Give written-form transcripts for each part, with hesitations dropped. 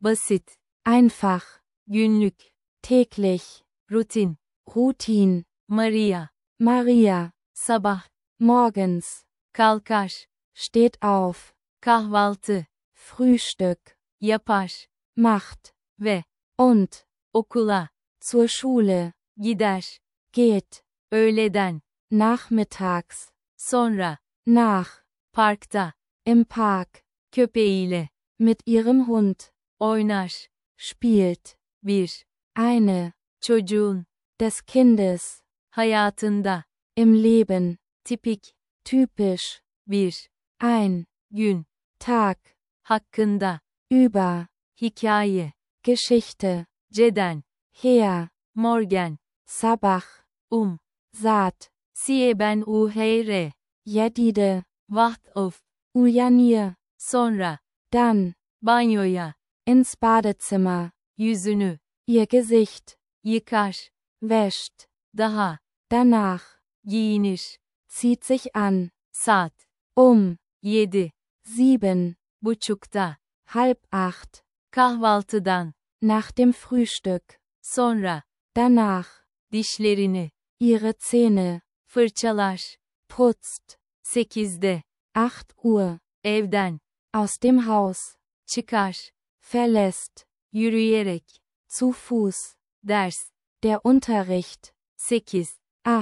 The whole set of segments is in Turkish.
basit, einfach, günlük, täglich, rutin, Routine, Maria, Maria, sabah, morgens, kalkar, steht auf, kahvaltı, Frühstück, yapar, macht, ve und, okula, zur Schule, gider, geht, öğleden, nachmittags, sonra, nach, parkta, im Park, köpeğiyle, mit ihrem Hund, oynar, spielt, bir, eine, çocuğun, des Kindes, hayatında, im Leben, tipik, typisch, bir, ein, gün, Tag, hakkında, über, hikaye, Geschichte, ceden, her, morgen, Sabach, Saat, sieben uhr, Jedide, wacht auf, Uyanir, sonra, dann, banyoya, ins Badezimmer, yüzünü, ihr Gesicht, yıkar, wäscht, daha, danach, giyinir, zieht sich an, saat, 7, 7:30, 7:30, kahvaltıdan, nach dem Frühstück, sonra, danach, dişlerini, ihre Zähne, fırçalar, putzt, 8'de, 8 Uhr, evden, aus dem Haus, çıkar, verlässt, yürüyerek, zu Fuß, ders, der Unterricht, 8,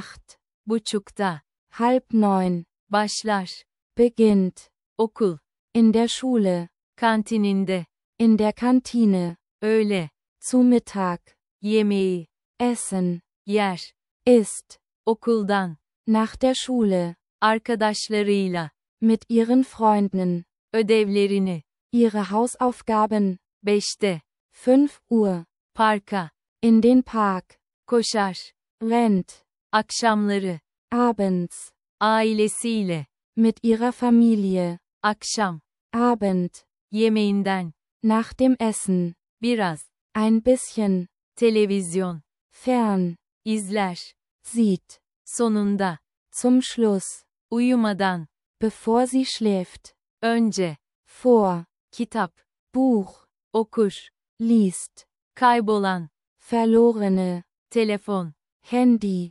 8:30, 8:30, 8:30, başlar, beginnt, okul, in der Schule, kantininde, in der Kantine, öğle, zu Mittag, yemeği, essen, yer, isst, okuldan, nach der Schule, arkadaşlarıyla, mit ihren Freunden, ödevlerini, ihre Hausaufgaben, 5'te, 5 Uhr, parka, in den Park, koşar, rennt, akşamları, abends, ailesiyle, mit ihrer Familie, akşam, Abend, yemeğinden, nach dem Essen, biraz, ein bisschen, televizyon, fern, izler, sieht, sonunda, zum Schluss, uyumadan, bevor sie schläft, önce, vor, kitap, Buch, okur, liest, kaybolan, verlorene, telefon, Handy,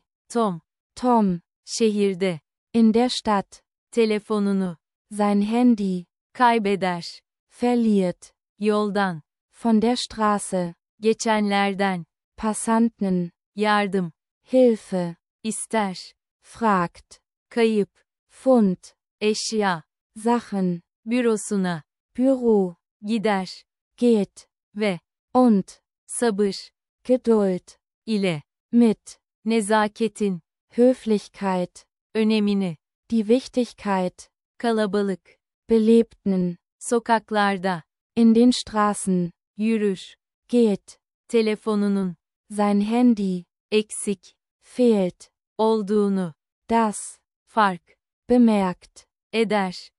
Tom, şehirde, in der Stadt, telefonunu, sein Handy, kaybeder, verliert, yoldan, von der Straße, geçenlerden, Passanten, yardım, Hilfe, ister, fragt, kayıp, Fund, eşya, Sachen, bürosuna, Büro, gider, geht, ve, und, sabır, Geduld, ile, mit, nezaketin, Höflichkeit, önemini, die Wichtigkeit, kalabalık, belebten, sokaklarda, in den Straßen, yürür, geht, telefonunun, sein Handy, eksik, fehlt, olduğunu, das, fark, bemerkt, eder,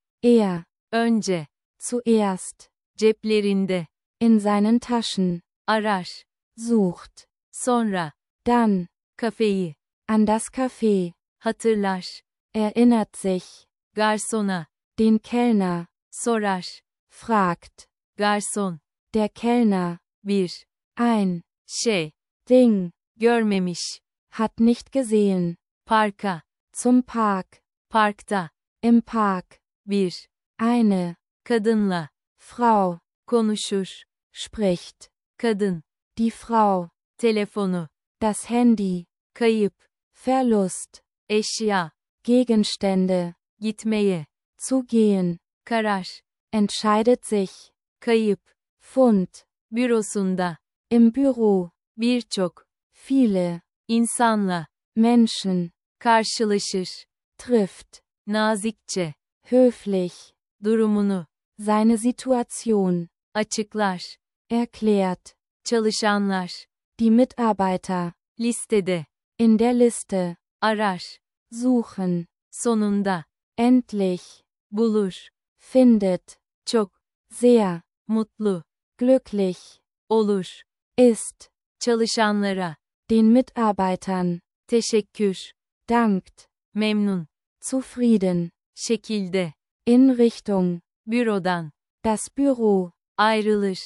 önce, zuerst, ceplerinde, in seinen Taschen, arar, sucht, sonra, dann, kafeyi, an das Café, hatırlar, erinnert sich, garsona, den Kellner, sorar, fragt, garson, der Kellner, bir, ein, şey, Ding, görmemiş, hat nicht gesehen, parka, zum Park, parkta, im Park, bir, eine, kadınla, Frau, konuşur, spricht, kadın, die Frau, telefonu, das Handy, kayıp, Verlust, eşya, Gegenstände, gitmeye, zu gehen, karar, entscheidet sich, kayıp, Fund, bürosunda, im Büro, birçok, viele, insanla, Menschen, karşılaşır, trifft, nazikçe, höflich, durumunu, seine Situation, açıklar, erklärt, çalışanlar, die Mitarbeiter, listede, in der Liste, arar, suchen, sonunda, endlich, bulur, findet, çok, sehr, mutlu, glücklich, olur, ist, çalışanlara, den Mitarbeitern, teşekkür, dankt, memnun, zufrieden, şekilde, in Richtung, bürodan, das Büro, ayrılır,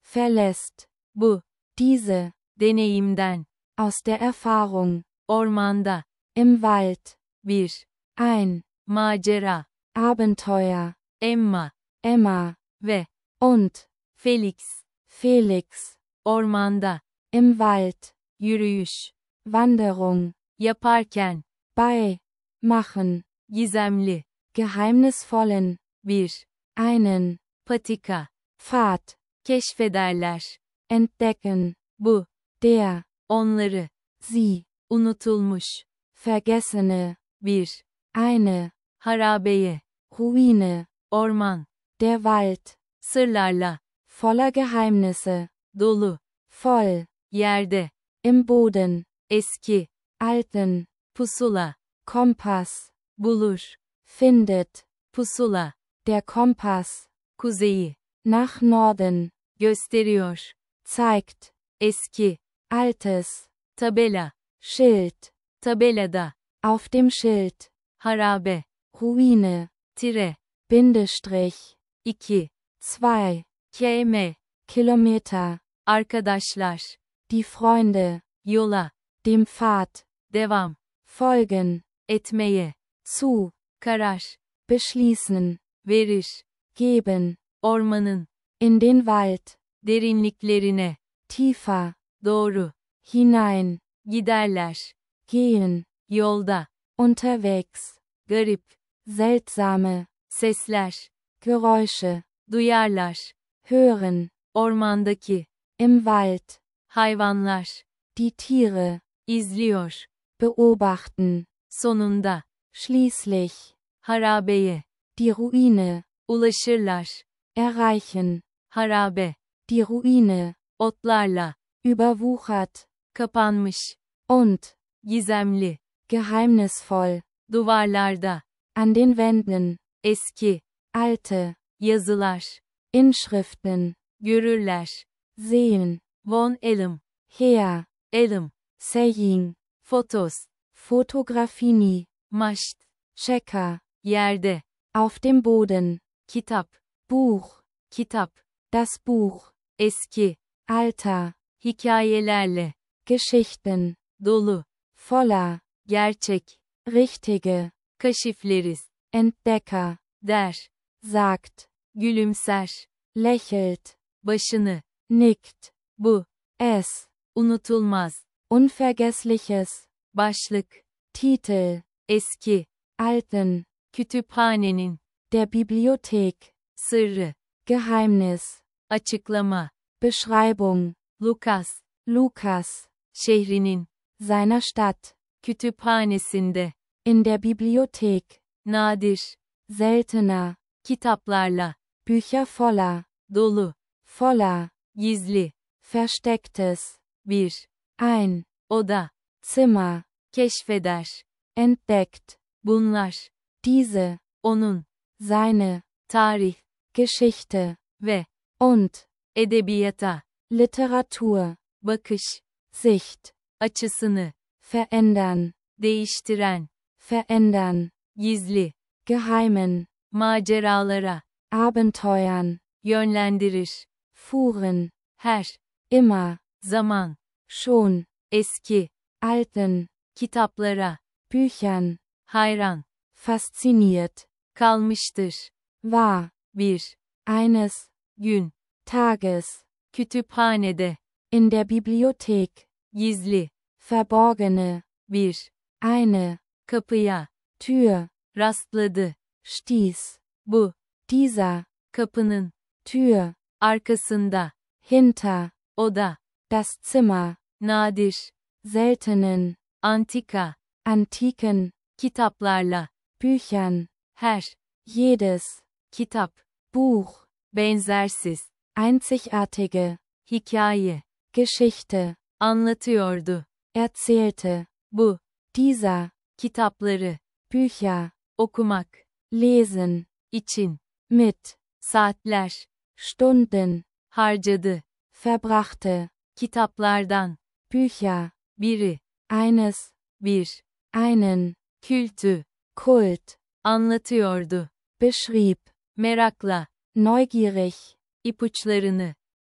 verlässt. Bu, Diese, deneyimden, aus der Erfahrung, ormanda, im Wald, bir, ein, macera, Abenteuer, Emma, Emma, ve, und, Felix, Felix, ormanda, im Wald, yürüyüş, Wanderung, yaparken, bei, machen, gizemli, geheimnisvollen, bir, einen, patika, Pfad, keşfederler. entdecken, Bu, der, onları, sie, unutulmuş, vergessene, bir, eine, harabeye, Ruine, orman, der Wald, sırlarla, voller Geheimnisse, dolu, voll, yerde, im Boden, eski, alten, pusula, Kompass, bulur, findet, pusula, der Kompass, kuzeyi, nach Norden, gösteriyor, zeigt, eski, altes, tabela, Schild, tabelada, auf dem Schild, harabe, Ruine, tire, Bindestrich, 2, 2, km, Kilometer, arkadaşlar, die Freunde, yola, dem Pfad, devam, folgen, etmeye, zu, karar, beschließen, verir, geben, ormanın, in den Wald, derinliklerine, tiefer, doğru, hinein, giderler, gehen, yolda, unterwegs, garip, seltsame, sesler, Geräusche, duyarlar, hören, ormandaki, im Wald, hayvanlar, die Tiere, izliyor, beobachten, sonunda, schließlich, harabeye, die Ruine, ulaşırlar, erreichen, harabe, die Ruine, otlarla, überwuchert, kapanmış, und, gizemli, geheimnisvoll, duvarlarda, an den Wänden, eski, alte, yazılar, Inschriften, görürler, sehen, von Elm, her, Elm, saying, fotos, Fotografini, maşt, Checker, yerde, auf dem Boden, kitap, Buch, kitap, das Buch, eski, alter, hikayelerle, Geschichten, dolu, voller, gerçek, richtige, kaşifleriz, Entdecker, der, sagt, gülümser, lächelt, başını, nickt, bu, es, unutulmaz, unvergessliches, başlık, Titel, eski, alten, kütüphanenin, der Bibliothek, sırrı, Geheimnis, açıklama, Beschreibung, Lukas, Lukas, şehrinin, seiner Stadt, kütüphanesinde, in der Bibliothek, nadir, seltener, kitaplarla, Bücher voller, dolu, voller, gizli, verstecktes, bir, ein, oda, Zimmer, keşfeder, entdeckt, bunlar, diese, onun, seine, tarih, Geschichte, ve, und, edebiyata, Literatur, bakış, Sicht, açısını, verändern, değiştiren, verändern, gizli, geheimen, maceralara, Abenteuern, yönlendirir, fuhren, her, immer, zaman, schon, eski, alten, kitaplara, Büchern, hayran, fasziniert, kalmıştır, war, bir, eines, gün, Tages, kütüphanede, in der Bibliothek, gizli, verborgene, bir, eine, kapıya, Tür, rastladı, stieß, bu, dieser, kapının, Tür, arkasında, hinter, oda, das Zimmer, nadir, seltenen, antika, antiken, kitaplarla, Büchern, her, jedes, kitap, Buch, benzersiz, einzigartige, hikaye, Geschichte, anlatıyordu, erzählte, bu, dieser, kitapları, Bücher, okumak, lesen, için, mit, saatler, Stunden, harcadı, verbrachte, kitaplardan, Bücher, biri, eines, bir, einen, kültü, Kult, anlatıyordu, beschrieb, merakla, neugierig, ipuçlarını,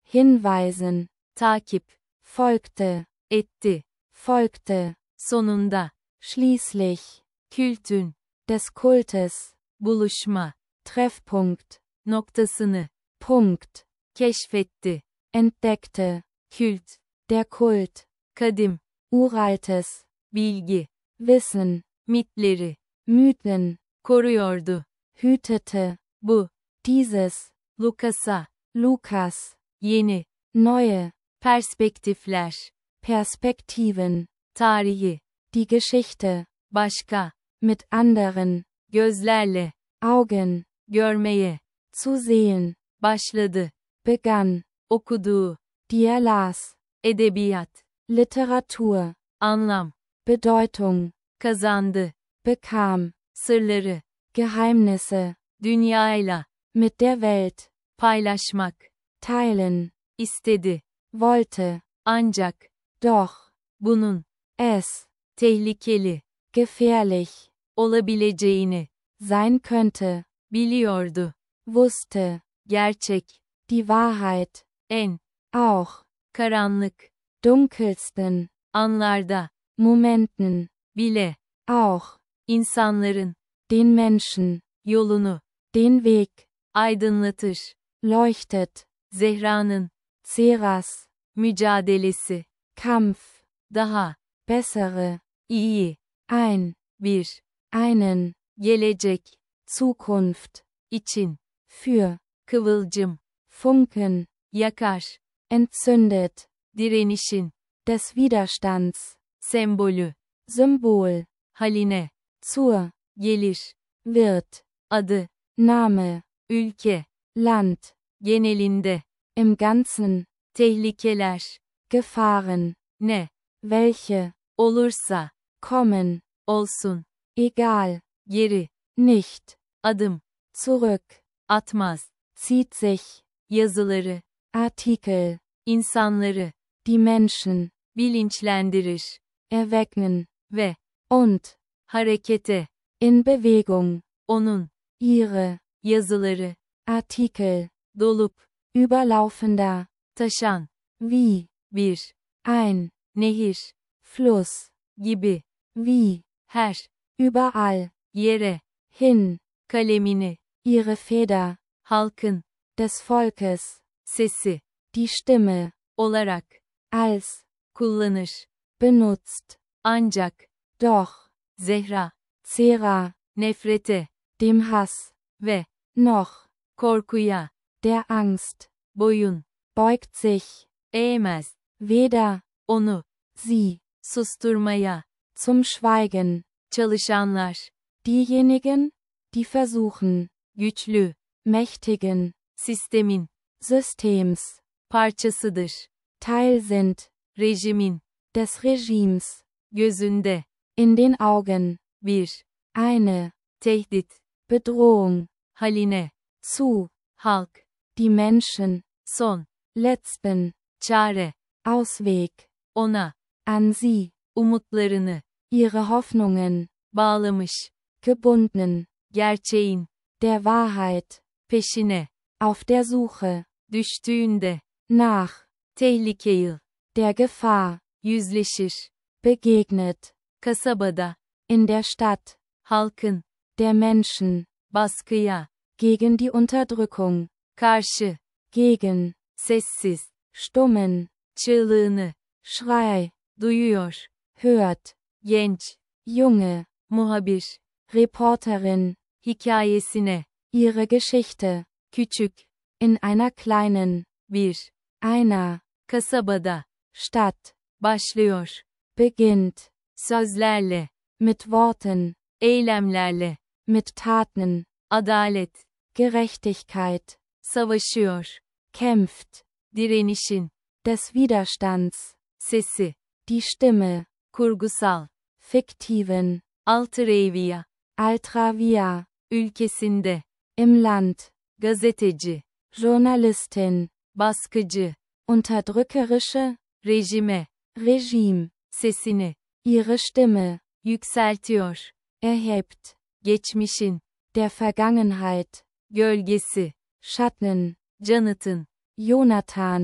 hinweisen, takip, folgte, etti, folgte, sonunda, schließlich, kültün, des Kultes, buluşma, Treffpunkt, noktasını, Punkt, keşfetti, entdeckte, kült, der Kult, kadim, uraltes, bilgi, Wissen, mitleri, Mythen, koruyordu, hütete, bu, dieses, Lukas'a, Lukas, yeni, neue, perspektifler, Perspektiven, tarihi, die Geschichte, başka, mit anderen, gözlerle, Augen, görmeye, zu sehen, başladı, begann, okuduğu, die er las, edebiyat, Literatur, anlam, Bedeutung, kazandı, bekam, sırları, Geheimnisse, dünyayla, mit der Welt, paylaşmak, teilen, istedi, wollte, ancak, doch, bunun, es, tehlikeli, gefährlich, olabileceğini, sein könnte, biliyordu, wusste, gerçek, die Wahrheit, en, auch, karanlık, dunkelsten, anlarda, Momenten, bile, auch, insanların, den Menschen, yolunu, den Weg, aydınlatır, leuchtet, Zehra'nın, Ceras, mücadelesi, Kampf, daha, bessere, iyi, ein, bir, einen, gelecek, Zukunft, için, für, kıvılcım, Funken, yakar, entzündet, direnişin, des Widerstands, sembolü, Symbol, haline, zur, gelir, wird, adı, Name, ülke, Land, genelinde, im Ganzen, tehlikeler, Gefahren, ne, welche, olursa, kommen, olsun, egal, geri, nicht, adım, zurück, atmaz, zieht sich, yazıları, Artikel, insanları, die Menschen, bilinçlendirir, erwecken, ve, und, harekete, in Bewegung, onun, ihre, yazıları, Artikel, dolup, überlaufender, taşan, wie, bir, ein, nehir, Fluss, gibi, wie, her, überall, yere, hin, kalemini, ihre Feder, halkın, des Volkes, sesi, die Stimme, olarak, als, kullanır, benutzt, ancak, doch, Zehra, Zera, nefrete, dem Hass, ve, noch, korkuya, der Angst, boyun, beugt sich, eğmez, weder, onu, sie, susturmaya, zum Schweigen, çalışanlar, diejenigen, die versuchen, güçlü, mächtigen, sistemin, Systems, parçasıdır, Teil sind, rejimin, des Regimes, gözünde, in den Augen, bir, eine, tehdit, Bedrohung, haline, zu, halk, die Menschen, son, letzten, çare, Ausweg, ona, an sie, umutlarını, ihre Hoffnungen, bağlamış, gebunden, gerçeğin, der Wahrheit, peşine, auf der Suche, düştüğünde, nach, tehlikeyi, der Gefahr, yüzleşir, begegnet, kasabada, in der Stadt, halkın, der Menschen, baskıya, gegen die Unterdrückung, karşı, gegen, sessiz, stummen, çığlığını, Schrei, duyuyor, hört, genç, junge, muhabir, Reporterin, hikayesine, ihre Geschichte, küçük, in einer kleinen, bir, einer, kasabada, Stadt, başlıyor, beginnt, sözlerle, mit Worten, eylemlerle, mit Taten, adalet, Gerechtigkeit, savaşıyor, kämpft, direnişin, des Widerstands, sesi, die Stimme, kurgusal, fiktiven, Altravia, Altravia, ülkesinde, im Land, gazeteci, Journalistin, baskıcı, unterdrückerische, rejime, Regime, sesini, ihre Stimme, yükseltiyor, erhebt, geçmişin, der Vergangenheit, gölgesi, Schatten, Jonathan, Jonathan,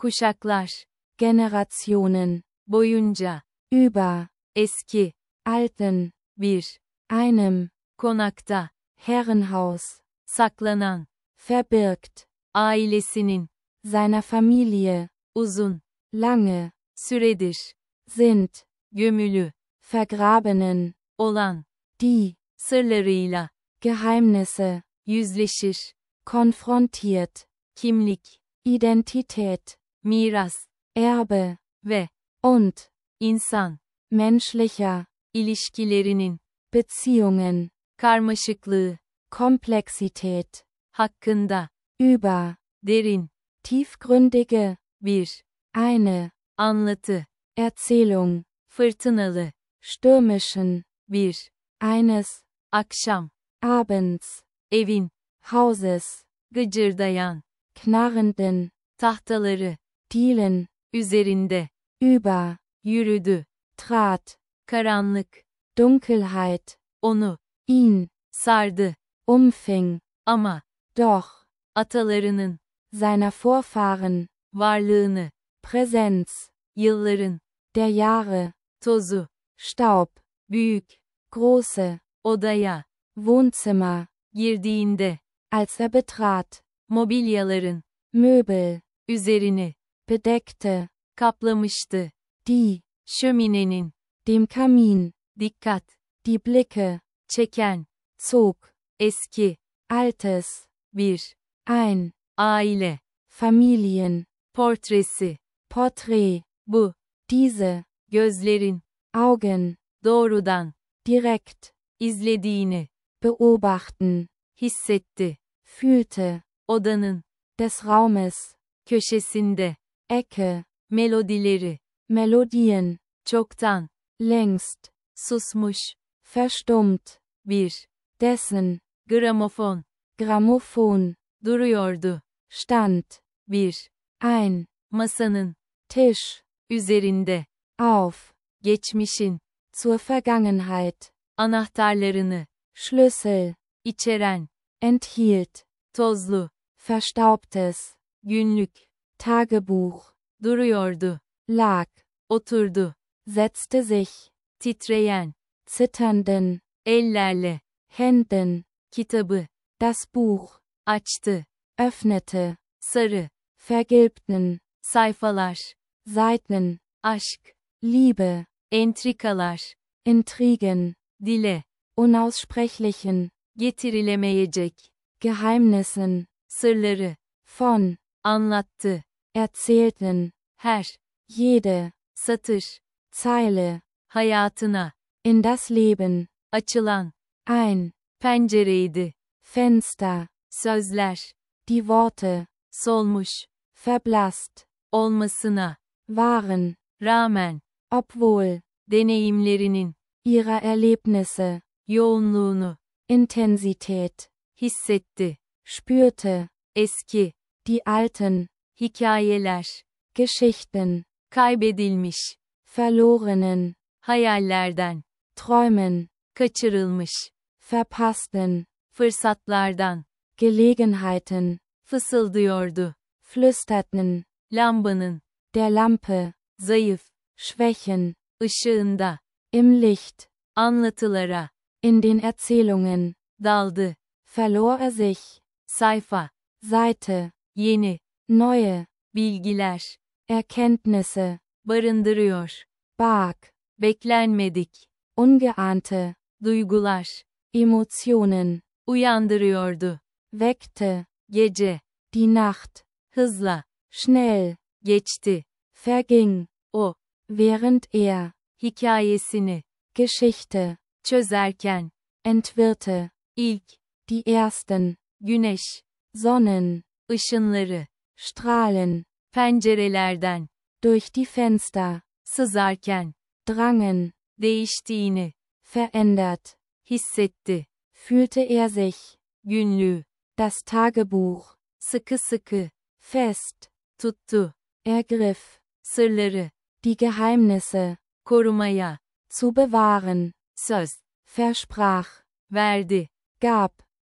kuşaklar, Generationen, boyunca, über, eski, alten, bir, einem, konakta, Herrenhaus, saklanan, verbirgt, ailesinin, seiner Familie, uzun, lange, süredir, sind, gömülü, vergrabenen, olan, die, sırlarıyla, Geheimnisse, yüzleşir, konfrontiert, kimlik, Identität, miras, Erbe, ve, und, insan, menschlicher, ilişkilerinin, Beziehungen, karmaşıklığı, Komplexität, hakkında, über, derin, tiefgründige, bir, eine, anlatı, Erzählung, fırtınalı, stürmischen, bir, eines, akşam, abends, evin, Hauses, gıcırdayan, knarrenden, tahtaları, Dielen, üzerinde, über, yürüdü, trat, karanlık, Dunkelheit, onu, ihn, sardı, umfing, ama, doch, atalarının, seiner Vorfahren, varlığını, Präsenz, yılların, der Jahre, tozu, Staub, büyük, große, odaya, Wohnzimmer, girdiğinde, als betrat, mobilyaların, Möbel, üzerini, bedeckte, kaplamıştı, die, şöminenin, dem Kamin, dikkat, die Blicke, çeken, zog, eski, altes, bir, ein, aile, Familien, portresi, Porträt, bu, diese, gözlerin, Augen, doğrudan, direkt, izlediğini, beobachten, hissetti, fühlte, odanın, des Raumes, köşesinde, Ecke, melodileri, Melodien, çoktan, längst, susmuş, verstummt, bir, dessen, gramofon, Grammophon, duruyordu, stand, bir, ein, masanın, Tisch, üzerinde, auf, geçmişin, zur Vergangenheit, anahtarlarını, Schlüssel, içeren, enthielt, tozlu, verstaubtes, günlük, Tagebuch, duruyordu, lag, oturdu, setzte sich, titreyen, zitternden, ellerle, Händen, kitabı, das Buch, açtı, öffnete, sarı, vergilbten, sayfalar, Seiten, aşk, Liebe, entrikalar, Intrigen, dile, unaussprechlichen, getirilemeyecek, Geheimnissen, sırları, von, anlattı, erzählten, her, jede, satır, Zeile, hayatına, in das Leben, açılan, ein, pencereydi, Fenster, sözler, die Worte, solmuş, verblasst, olmasına, waren, rağmen, obwohl, deneyimlerinin, ihrer Erlebnisse, yoğunluğunu, Intensität, hissetti, spürte, eski, die alten, hikayeler, Geschichten, kaybedilmiş, verlorenen, hayallerden, Träumen, kaçırılmış, verpassten, fırsatlardan, Gelegenheiten, fısıldıyordu, flüsterten, lambanın, der Lampe, zayıf, Schwächen, ışığında, im Licht, anlatılara, in den Erzählungen, daldı, verlor er sich, sayfa, Seite, yeni, neue, bilgiler, Erkenntnisse, barındırıyor, barg, beklenmedik, ungeahnte, duygular, Emotionen, uyandırıyordu, weckte, gece, die Nacht, hızla, schnell, geçti, verging, o, während er, hikayesini, Geschichte, çözerken, entwirrte, ilk, die ersten, güneş, Sonnen, ışınları, Strahlen, pencerelerden, durch die Fenster, sızarken, drangen, değiştiğini, verändert, hissetti, fühlte er sich, günlüğü, das Tagebuch, sıkı sıkı, fest, tuttu, ergriff, sırları, die Geheimnisse, korumaya, zu bewahren, söz, versprach, verdi, gab,